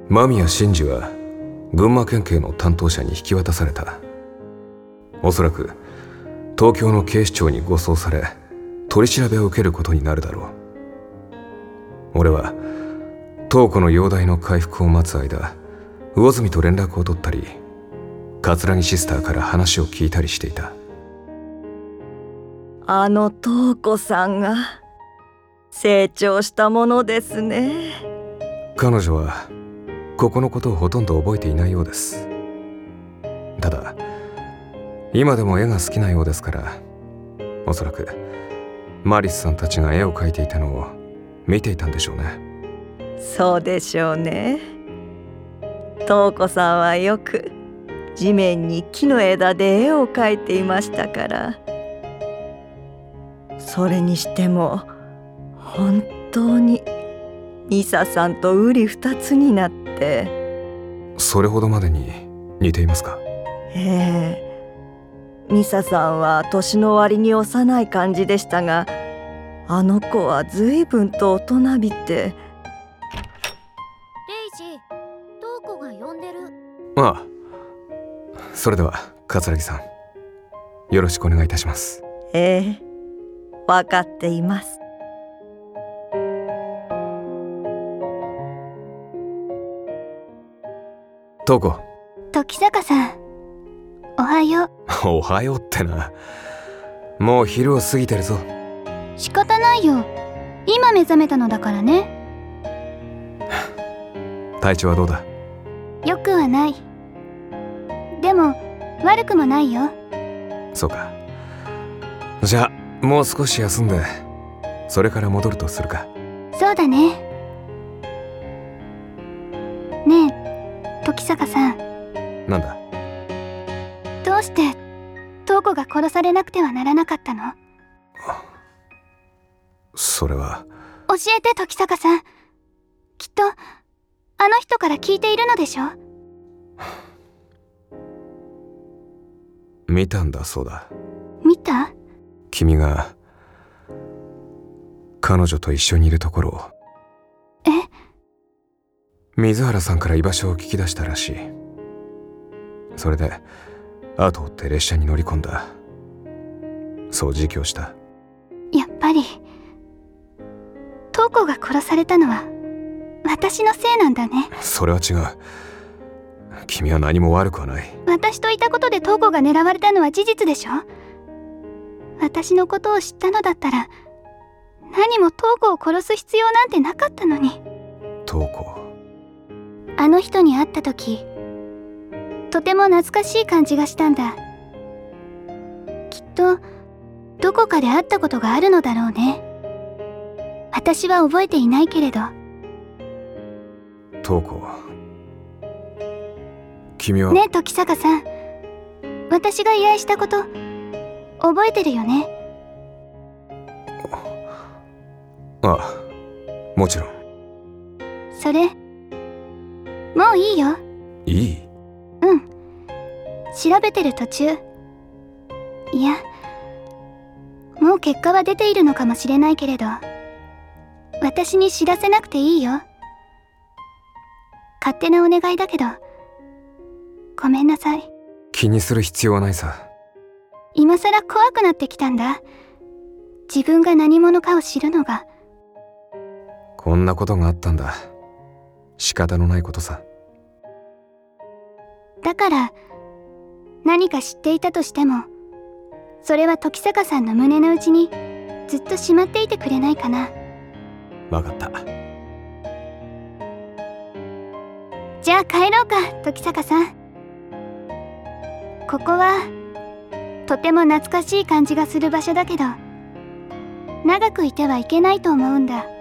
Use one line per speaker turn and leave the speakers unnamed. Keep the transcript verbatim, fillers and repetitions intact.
間宮真司は群馬県警の担当者に引き渡された。おそらく東京の警視庁に護送され取り調べを受けることになるだろう。俺は東子の容体の回復を待つ間、魚住と連絡を取ったり、桂木シスターから話を聞いたりしていた。
あの東子さんが成長したものですね。
彼女はここのことをほとんど覚えていないようです。ただ今でも絵が好きなようですから、おそらくマリスさんたちが絵を描いていたのを見ていたんでしょうね。
そうでしょうね。東子さんはよく地面に木の枝で絵を描いていましたから。それにしても本当にミサさんと瓜二つになって。
それほどまでに似ていますか？
ええ。ミサさんは年の割に幼い感じでしたが、あの子は随分と大人びて。レイ
ジ、東子が呼んでる。
ああ、それでは桂木さん、よろしくお願いいたします。
ええ、分かっています。
東子。
時坂さん、おはよう。
おはようってな、もう昼を過ぎてるぞ。
仕方ないよ、今目覚めたのだからね。
体調はどうだ？
よくはない。でも悪くもないよ。
そうか。じゃあもう少し休んで、それから戻るとするか。
そうだね。ねえ時坂さん。
なんだ？
どうして東子が殺されなくてはならなかったの？
それは。
教えて時坂さん。きっとあの人から聞いているのでしょ？
見たんだそうだ。
見た？
君が彼女と一緒にいるところを。
え？
水原さんから居場所を聞き出したらしい。それで後を追って列車に乗り込んだ。そう自供した。
やっぱり東子が殺されたのは私のせいなんだね。
それは違う。君は何も悪くはない。
私といたことで東子が狙われたのは事実でしょ？私のことを知ったのだったら何も東子を殺す必要なんてなかったのに。
東子。
あの人に会った時、とても懐かしい感じがしたんだ。きっとどこかで会ったことがあるのだろうね。私は覚えていないけれど。
東子、君は。
ねえ時坂さん、私が依頼したこと覚えてるよね？
ああ、もちろん。
それもういいよ。
いい？
うん、調べてる途中。いや、もう結果は出ているのかもしれないけれど、私に知らせなくていいよ。勝手なお願いだけどごめんなさい。
気にする必要はないさ。
今さら怖くなってきたんだ。自分が何者かを知るのが。
こんなことがあったんだ。仕方のないことさ。
だから何か知っていたとしても、それは時坂さんの胸の内にずっとしまっていてくれないかな。
わかった。
じゃあ帰ろうか時坂さん。ここはとても懐かしい感じがする場所だけど、長くいてはいけないと思うんだ。